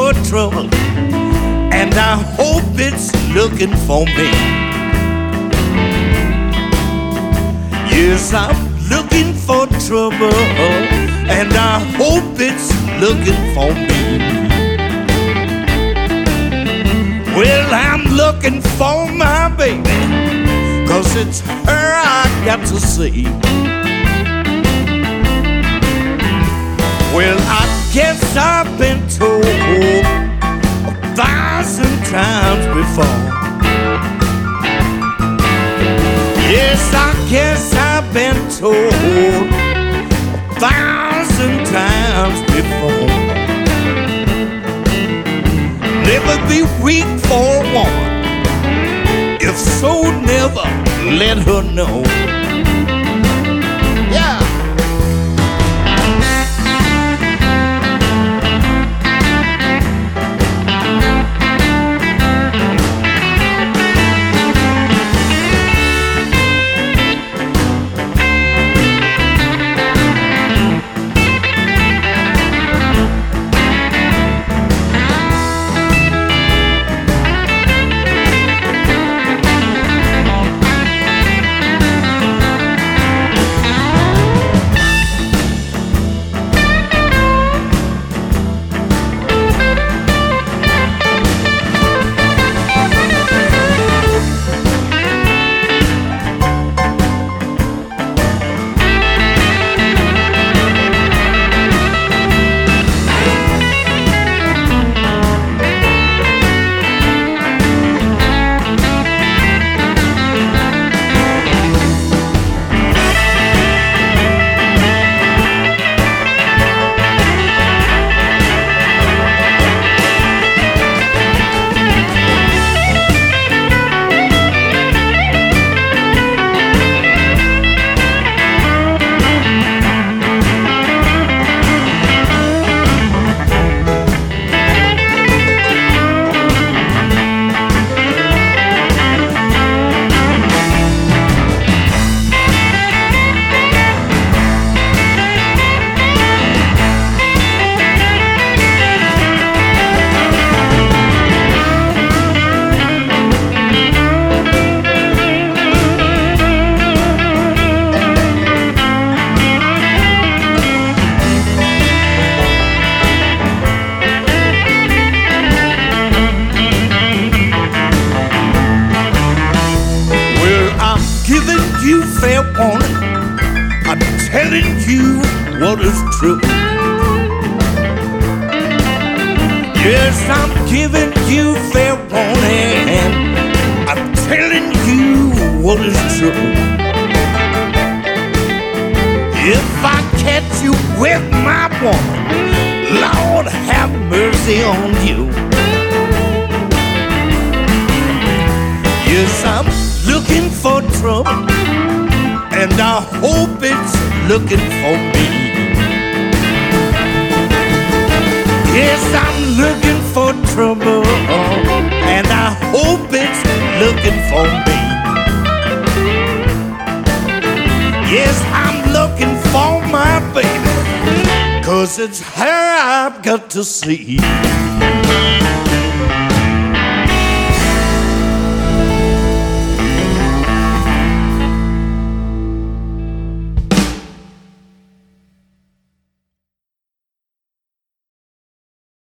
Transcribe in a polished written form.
for trouble, and I hope it's looking for me. Yes, I'm looking for trouble, and I hope it's looking for me. Well, I'm looking for my baby, 'cause it's her I got to see. Well, I guess I've been told 1,000 times before. Yes, I guess I've been told 1,000 times before. Never be weak for a woman. If so, never let her know. Yeah. You fair warning, I'm telling you what is true. Yes, I'm giving you fair warning, I'm telling you what is true. If I catch you with my woman, Lord have mercy on you. Yes, I'm looking for trouble, and I hope it's looking for me. Yes, I'm looking for trouble, and I hope it's looking for me. Yes, I'm looking for my baby, 'cause it's her I've got to see.